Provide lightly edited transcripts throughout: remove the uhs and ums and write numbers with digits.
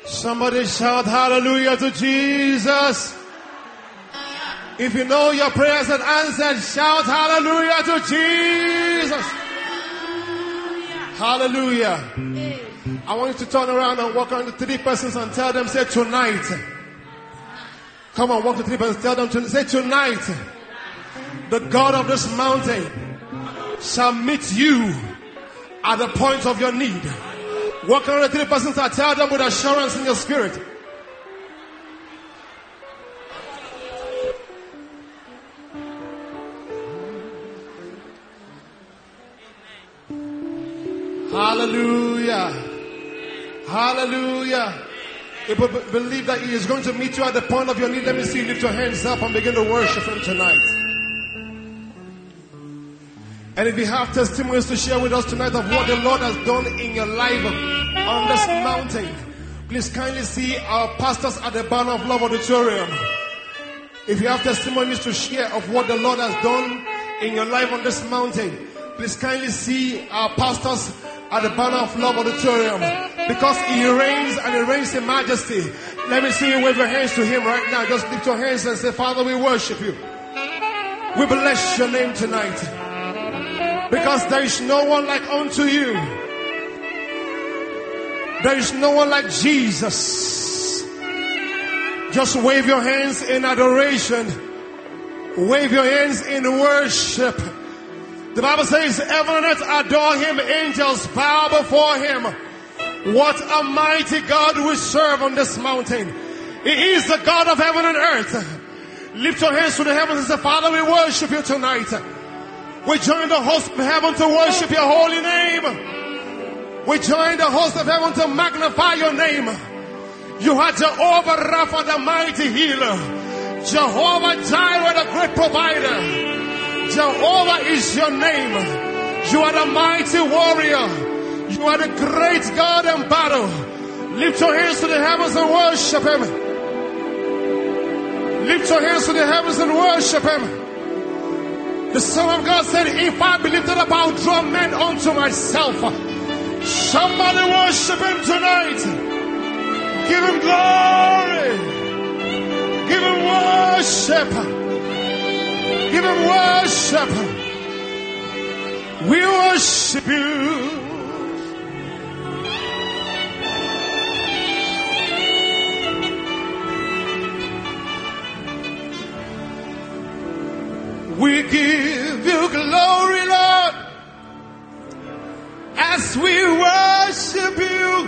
Somebody shout hallelujah to Jesus. If you know your prayers are answered, shout hallelujah to Jesus. Hallelujah. I want you to turn around and walk around to 3 persons and tell them, say tonight. Come on, walk to 3 persons, tell them to say tonight. The God of this mountain shall meet you at the point of your need. Walk around the 3 persons and tell them with assurance in your spirit. Hallelujah. Hallelujah. If you believe that He is going to meet you at the point of your need, let me see you lift your hands up and begin to worship Him tonight. And if you have testimonies to share with us tonight of what the Lord has done in your life on this mountain, please kindly see our pastors at the Banner of Love Auditorium. If you have testimonies to share of what the Lord has done in your life on this mountain, please kindly see our pastors at the Banner of Love Auditorium, because He reigns and He reigns in majesty. Let me see you wave your hands to Him right now. Just lift your hands and say, Father, we worship You. We bless Your name tonight, because there is no one like unto You. There is no one like Jesus. Just wave your hands in adoration. Wave your hands in worship. The Bible says, heaven and earth adore Him, angels bow before Him. What a mighty God we serve on this mountain. He is the God of heaven and earth. Lift your hands to the heavens and say, Father, we worship You tonight. We join the host of heaven to worship Your holy name. We join the host of heaven to magnify Your name. You are Jehovah Rapha, the mighty healer. Jehovah Jireh, the great provider. Jehovah is Your name. You are the mighty warrior. You are the great God in battle. Lift your hands to the heavens and worship Him. Lift your hands to the heavens and worship Him. The Son of God said, if I be lifted up, I'll draw men unto myself. Somebody worship Him tonight. Give Him glory. Give Him worship. Give Him worship. We worship You. We give You glory, Lord, as we worship You.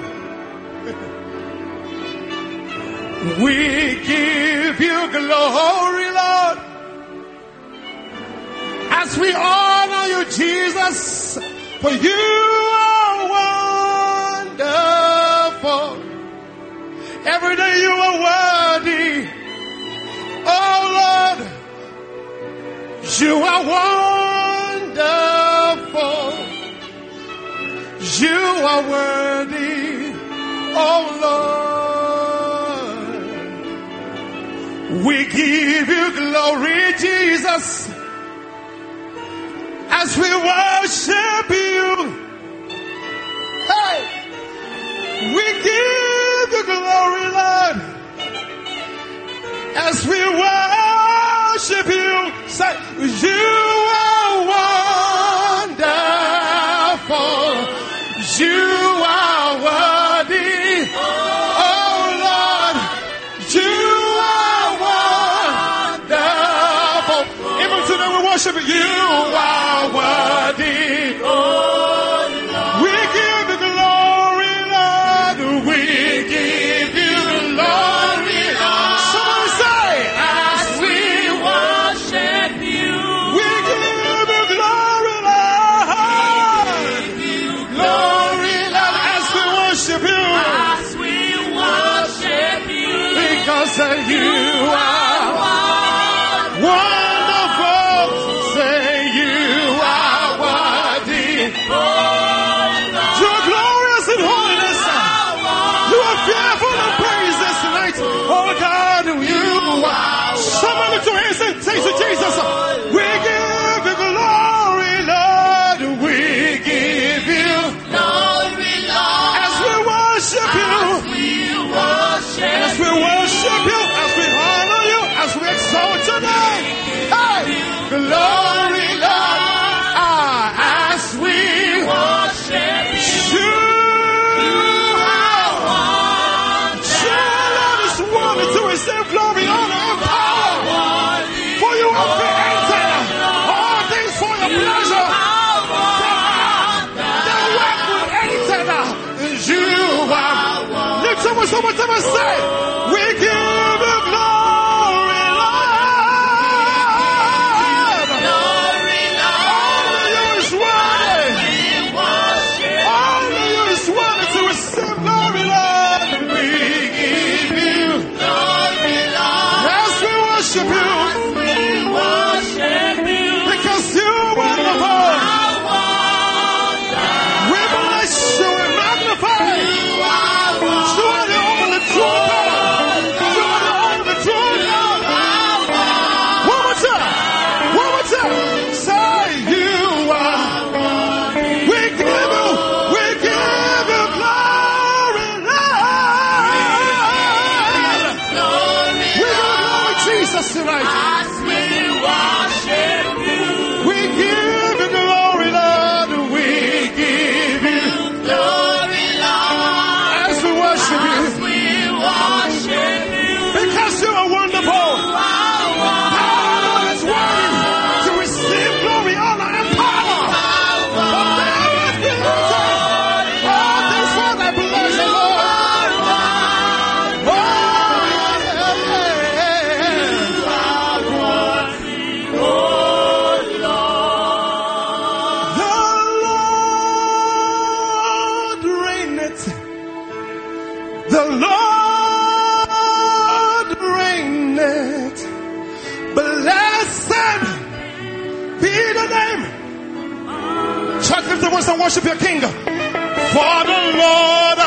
We give You glory, Lord, as we honor You, Jesus, for You are wonderful. Every day You are worthy. Oh Lord, You are wonderful. You are worthy. Oh Lord, we give You glory, Jesus, as we worship You. Hey, we give You glory, Lord, as we worship You. Say, You are wonderful. You are worthy. Oh Lord, You are wonderful. Even today we worship You. You are worthy. Oh Lord, we give You glory, Lord. We give You glory, Lord. Somebody say, as we worship You, we give You glory, Lord. We give You glory, Lord, as we worship You. As we worship You, because You are wonderful. Say, You are worthy. You are glorious in holiness. You are fearful in praises tonight. Oh God, You are. Somebody lift your hands and say to Jesus, we give You glory, Lord. We give You glory, Lord, as we worship You. voice one more time and say, we give you glory, Lord. Only you is worthy. Only you is worthy to receive glory, Lord. We give you glory, Lord. Yes, we worship you. Because you are wonderful. We bless you and magnify you. You are the only true God. You are the only true God. One more time. One more time. Say you are. We give you glory, Lord. We give you glory, Jesus, tonight. We give you glory, Lord. We give you glory, Lord. As we worship you. Because you are wonderful. Our Lord is worthy to receive glory, honor, and power. All things for thy pleasure, Lord. The Lord reigneth. Blessed be the name. Church, lift the voice and worship your King. For the Lord,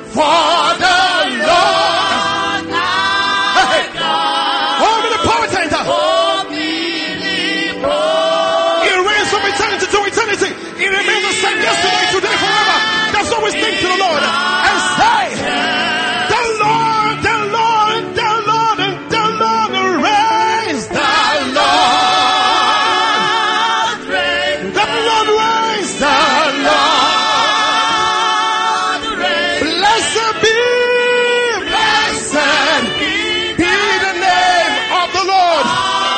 hey, omnipotent. He reigns from eternity to eternity. He remains the same yesterday, today, forever. That's what we sing to the Lord and say, the Lord reigns. The Lord reigns. Blessed be the name of the Lord.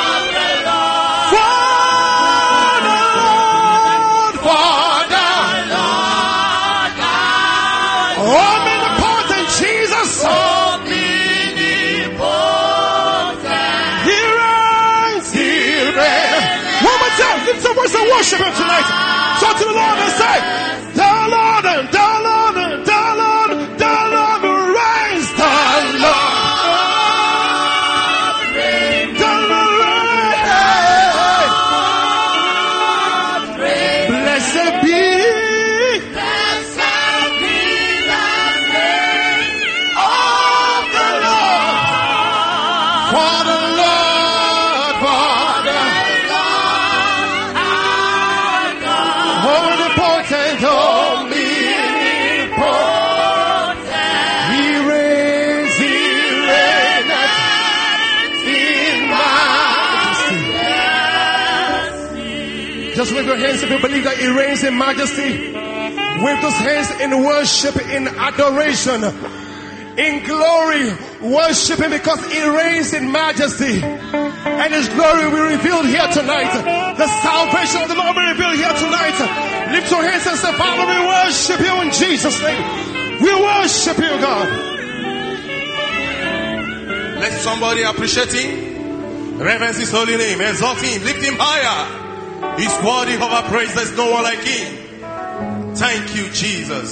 Omnipotent Jesus. He reigns. One more time, lift your voice and worship him tonight. Shout to the Lord and say, the Lord reigns. The Lord reigns. Blessed be of the Lord. For the Lord, omnipotent, He reigns in majesty. Just wave your hands if you believe that He reigns in majesty. Wave those hands in worship, in adoration, in glory. Worship Him because He reigns in majesty. And His glory will be revealed here tonight. The salvation of the Lord will be revealed here tonight. Lift your hands and say, Father, we worship you in Jesus' name. We worship you, God. Let somebody appreciate Him. Reverence His holy name. Exalt Him. Lift Him higher. He's worthy of our praise. There's no one like Him. Thank you, Jesus.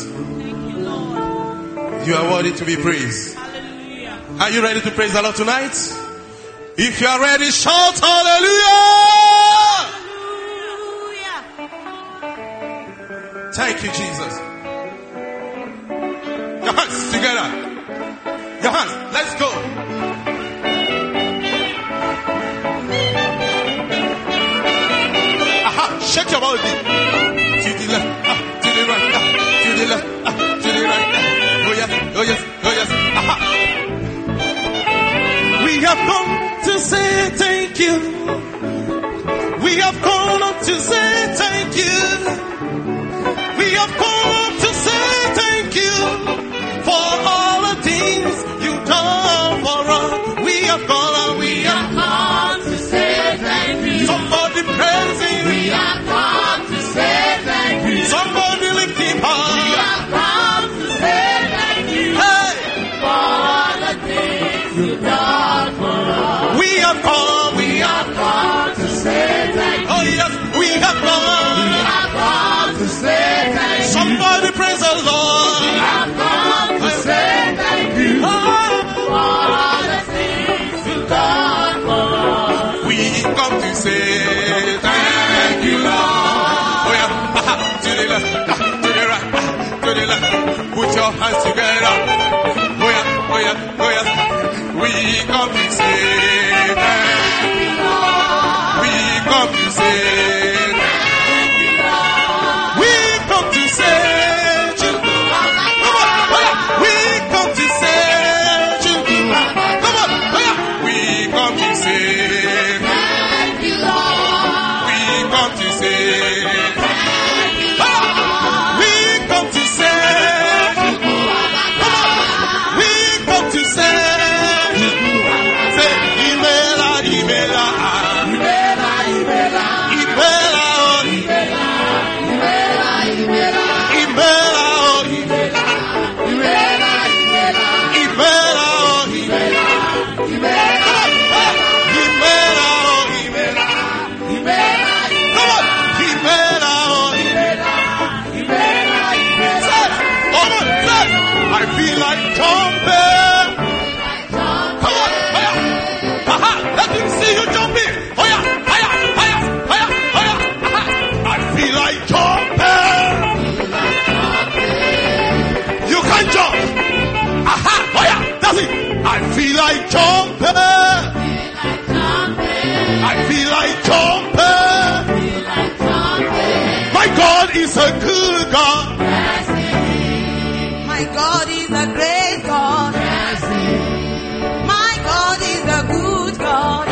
You are worthy to be praised. Hallelujah. Are you ready to praise the Lord tonight? If you are ready, shout hallelujah! Hallelujah. Thank you, Jesus. Your hands together. Your hands. Let's go. Aha. Shake your body. To the left. To the right. To the left. To the right. Oh yes. Oh yes. Oh yes. Aha. We have come to say thank you. We have come up to say thank you. We have come to say thank you for all the things you've done for us. We have come To say thank you. somebody praising. We have come to say thank you. Somebody lift him We high. have come to say thank you. Hey, For hands together. Oh yeah, oh yeah, oh yeah. We come to say thank you, Lord. We come to say thank you, Lord. We come to say you. Come on, oh yeah. We come to say you. Come on, oh yeah. We come to say thank you, Lord. We come to say thank you, Lord. We come to say. We come to say. I feel like jumping. Come on, higher. Aha, let him see you jumping. Higher, higher, higher, higher, higher. Aha. I feel like jumping. You can jump. Aha, higher. That's it. I feel like jumping. I feel like jumping. My God is a good God. My God is a great God. My God is a good God.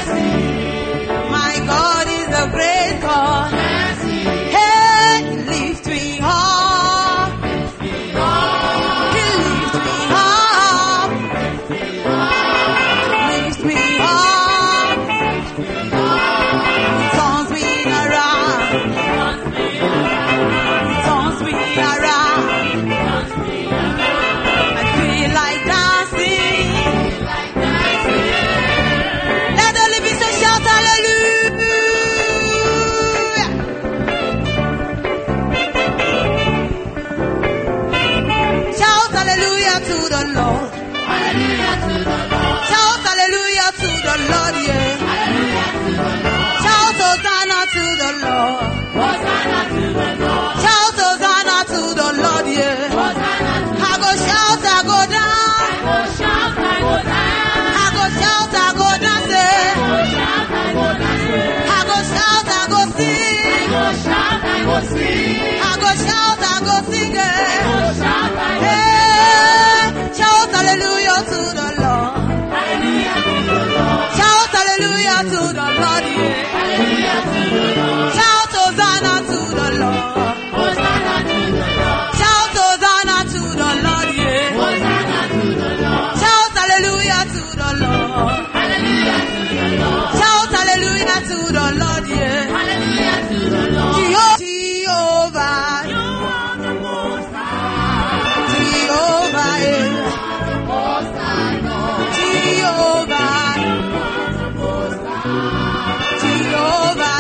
My God is a great God. Hey, lift me up. He lift me up. Lift me up. He turns me around. He turns me around. I feel like dancing. Let the living soul shout hallelujah. Shout hallelujah to the Lord. Shout hallelujah to the Lord, yeah. Shout Hosanna to the Lord. Shout Hosanna to the Lord, yeah. I go shout, I go down. I go shout, I go dance. I go shout, I go sing. I go shout, I go sing. Hey, shout hallelujah to the Lord. Shout hallelujah to the Lord, yeah. Shout Hosanna to the Lord. Shout Hosanna to the Lord, yeah. Shout hallelujah to the Lord. Shout hallelujah to the Lord, yeah. Jehovah, Jehovah, Jehovah,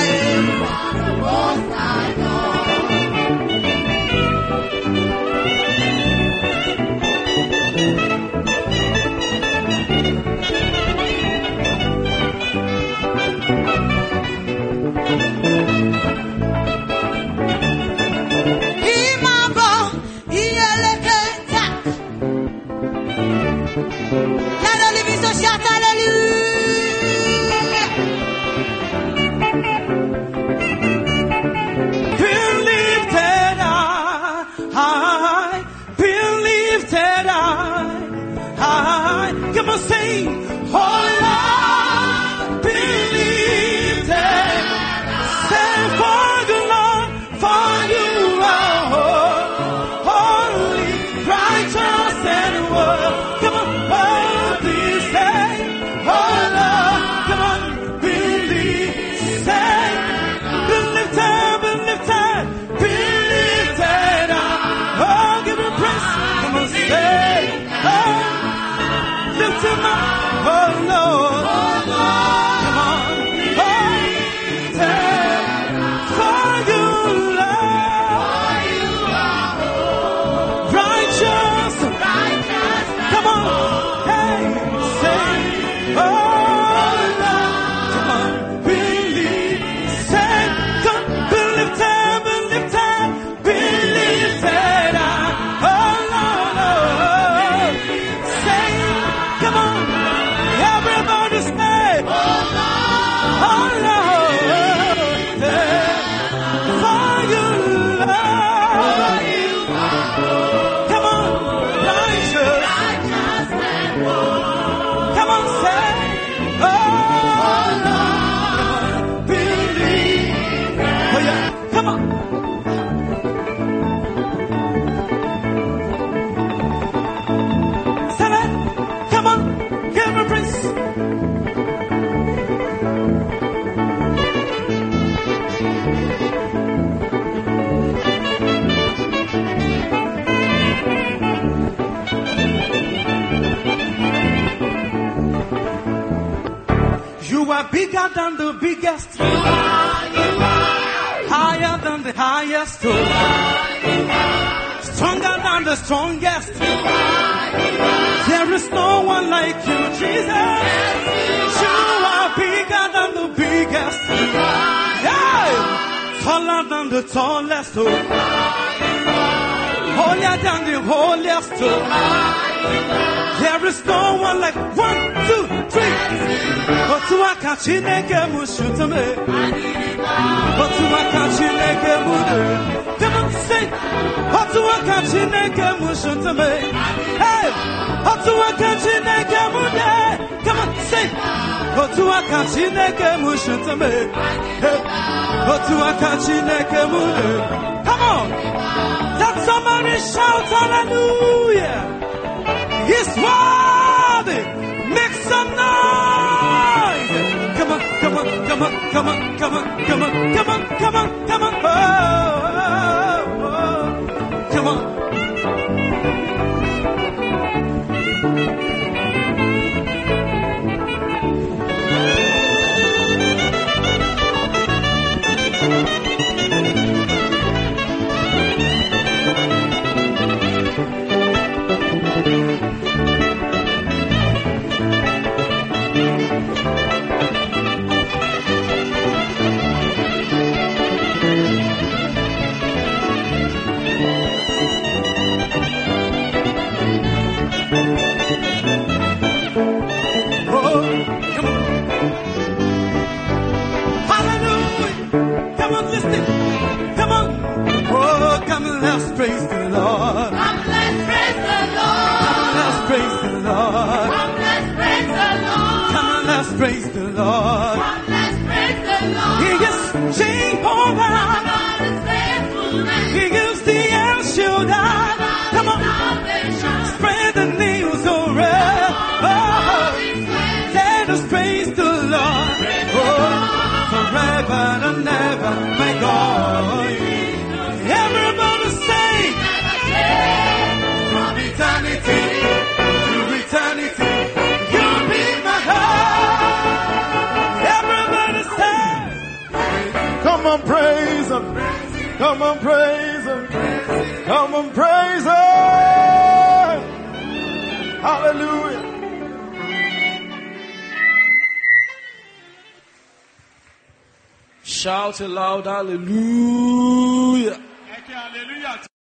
Imabo, Ieleketa. Let the living soul shout hallelujah. Be lifted high, be lifted high. Come on, sing, oh Lord, be lifted. Say for the Lord, for you are holy, righteous and worthy. Come on, holy, say, oh Lord, come on, be lifted. Be lifted, be lifted, be lifted up. Oh, give him praise. Come on, say, oh, lift him up, oh Lord. Come on, oh, say, for you, Lord, righteous. Come on, hey, say, oh Lord, come on, believe, say, come, be lifted, be lifted, be lifted up, oh Lord, are bigger than the biggest. Higher than the highest. Stronger than the strongest. There is no one like you, Jesus. You are bigger than the biggest. Yeah. Taller than the tallest. Holier than the holiest. There is no one like 1, 2, 3. Otuaka Chineke Mushutame. Otuaka Chineke Mude. Come on, say. Otuaka Chineke Mushutame. Hey! Otuaka Chineke Mude. Come on, say. Otuaka Chineke Mushutame. Hey! Otuaka Chineke Mude. Come on! Let somebody shout hallelujah! He's worthy! Make some noise! Come on, come on, come on, come on, come on, come on, come on, come on, come on, oh, oh, oh. Come on. Praise the Lord. Come, let's praise the Lord. Let's praise the Lord. Come, let's praise the Lord. Come on, let's praise the Lord. Come, let's praise the Lord. He is Jehovah. God is faithfulness. He is the El Shaddai. Come on, Salvation. spread the news around. Oh, let us praise the Lord. Oh, forever and ever, my God. Everybody say, from eternity to eternity, you'll be my heart. Everybody say, Come on, praise Him. Come on, praise Him. Come on, praise Him. Hallelujah. Shout aloud, hallelujah. Hallelujah.